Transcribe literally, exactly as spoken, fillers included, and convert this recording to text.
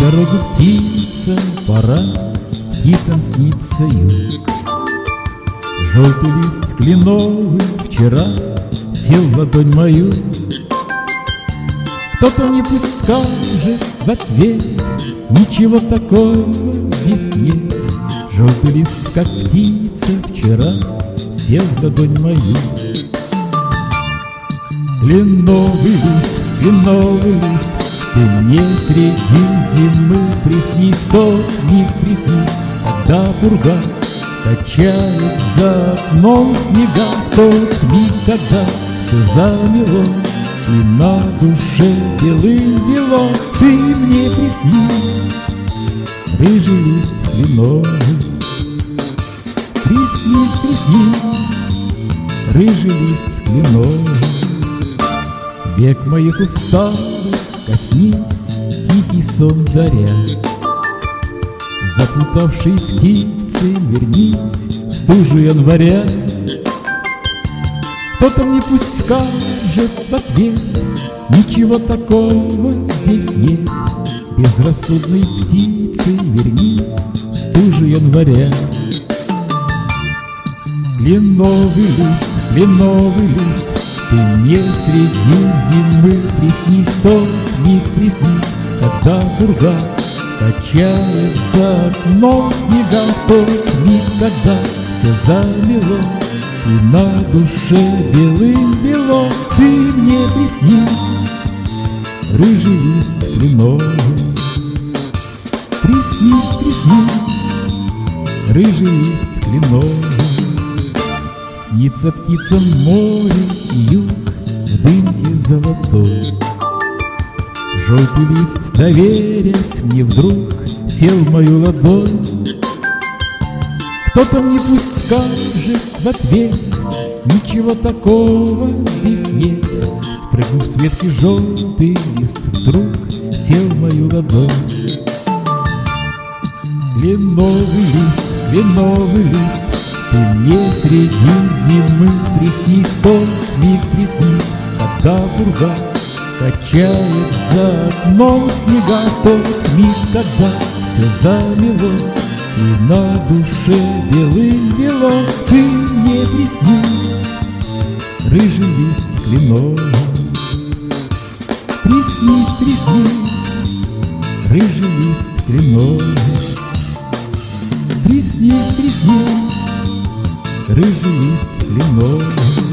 дорогу птицам пора, птицам снится юг. Желтый лист кленовый вчера сел в ладонь мою. Кто-то мне пусть скажет в ответ: ничего такого здесь нет. Желтый лист, как птица вчера, сел в ладонь мою. Кленовый лист, кленовый лист, ты мне среди зимы приснись, в тот миг приснись, когда пурга качает за окном снега, в тот миг, когда все замело и на душе белым-бело. Ты мне приснись, рыжий лист кленовый. Приснись, приснись, рыжий лист кленовый. Век моих усталых коснись, тихий сон даря. Заплутавшей птицы вернись в стужу января. Кто-то мне пусть скажет в ответ: ничего такого здесь нет. Безрассудной птицы вернись в стужу января. Кленовый лист, кленовый лист, ты мне среди зимы приснись, в тот миг приснись, когда пурга качает за окном снега, в тот миг, когда все замело и на душе белым-бело. Ты мне приснись, рыжий лист кленовый. Приснись, приснись, рыжий лист кленовый. Снится птицам море и юг в дымке золотой. Желтый лист, доверясь мне, вдруг сел в мою ладонь. Кто-то мне пусть скажет в ответ: ничего такого здесь нет. Спрыгнув с ветки, желтый лист вдруг сел в мою ладонь. Кленовый лист, кленовый лист, ты мне среди зимы приснись, в тот миг приснись, когда пурга качает за окном снега, в тот миг, когда все замело и на душе белым-бело. Ты мне приснись, рыжий лист кленовый. Приснись, приснись, рыжий лист кленовый. Приснись, приснись, рыжий лист кленовый.